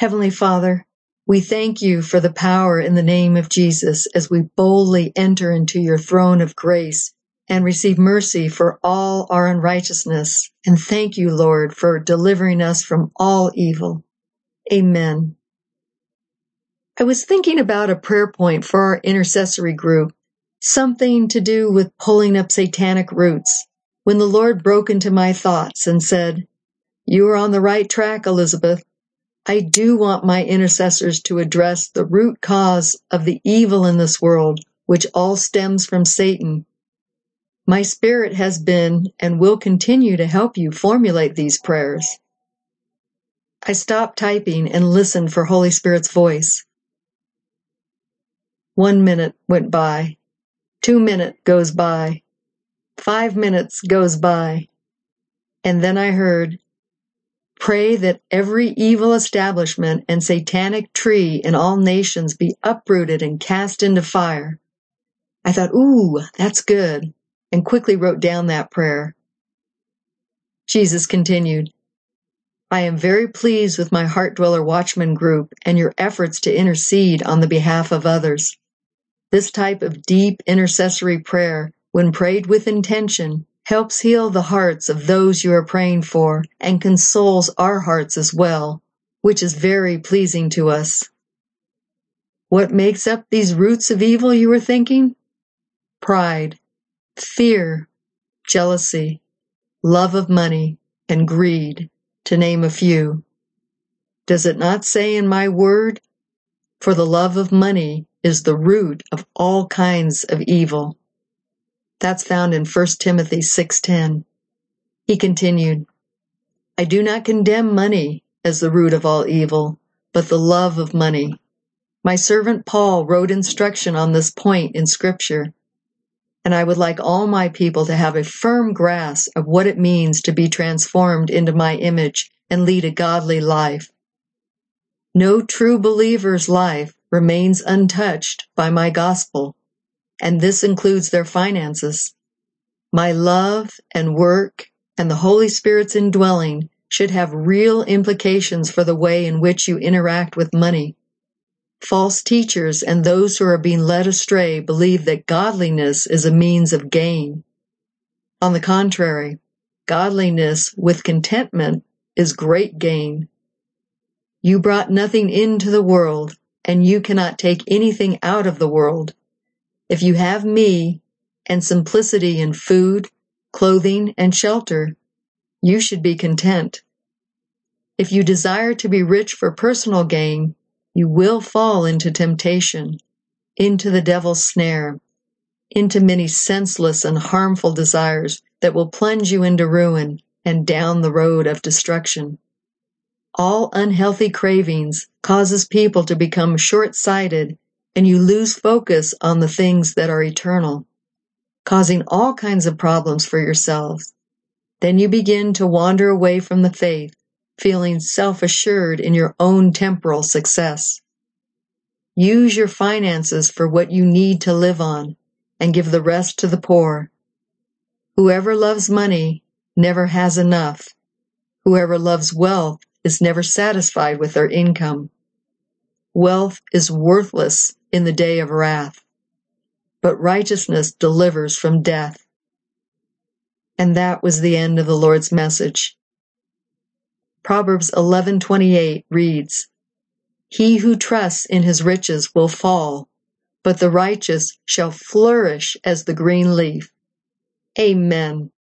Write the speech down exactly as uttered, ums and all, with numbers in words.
Heavenly Father, we thank you for the power in the name of Jesus as we boldly enter into your throne of grace and receive mercy for all our unrighteousness. And thank you, Lord, for delivering us from all evil. Amen. I was thinking about a prayer point for our intercessory group, something to do with pulling up satanic roots, when the Lord broke into my thoughts and said, "You are on the right track, Elizabeth. I do want my intercessors to address the root cause of the evil in this world, which all stems from Satan. My spirit has been and will continue to help you formulate these prayers." I stopped typing and listened for Holy Spirit's voice. One minute went by. Two minutes goes by. Five minutes goes by. And then I heard, "Pray that every evil establishment and satanic tree in all nations be uprooted and cast into fire." I thought, ooh, that's good, and quickly wrote down that prayer. Jesus continued, "I am very pleased with my Heart Dweller Watchman group and your efforts to intercede on the behalf of others. This type of deep intercessory prayer, when prayed with intention, helps heal the hearts of those you are praying for and consoles our hearts as well, which is very pleasing to us." What makes up these roots of evil, you were thinking? Pride, fear, jealousy, love of money, and greed, to name a few. Does it not say in my word, "For the love of money is the root of all kinds of evil"? That's found in First Timothy six ten. He continued, "I do not condemn money as the root of all evil, but the love of money." My servant Paul wrote instruction on this point in Scripture, and I would like all my people to have a firm grasp of what it means to be transformed into my image and lead a godly life. No true believer's life remains untouched by my gospel, and this includes their finances. My love and work and the Holy Spirit's indwelling should have real implications for the way in which you interact with money. False teachers and those who are being led astray believe that godliness is a means of gain. On the contrary, godliness with contentment is great gain. You brought nothing into the world, and you cannot take anything out of the world. If you have me and simplicity in food, clothing, and shelter, you should be content. If you desire to be rich for personal gain, you will fall into temptation, into the devil's snare, into many senseless and harmful desires that will plunge you into ruin and down the road of destruction. All unhealthy cravings causes people to become short-sighted, and you lose focus on the things that are eternal, causing all kinds of problems for yourselves. Then you begin to wander away from the faith, feeling self-assured in your own temporal success. Use your finances for what you need to live on, and give the rest to the poor. Whoever loves money never has enough. Whoever loves wealth is never satisfied with their income. Wealth is worthless in the day of wrath, but righteousness delivers from death. And that was the end of the Lord's message. Proverbs eleven twenty-eight reads, "He who trusts in his riches will fall, but the righteous shall flourish as the green leaf." Amen.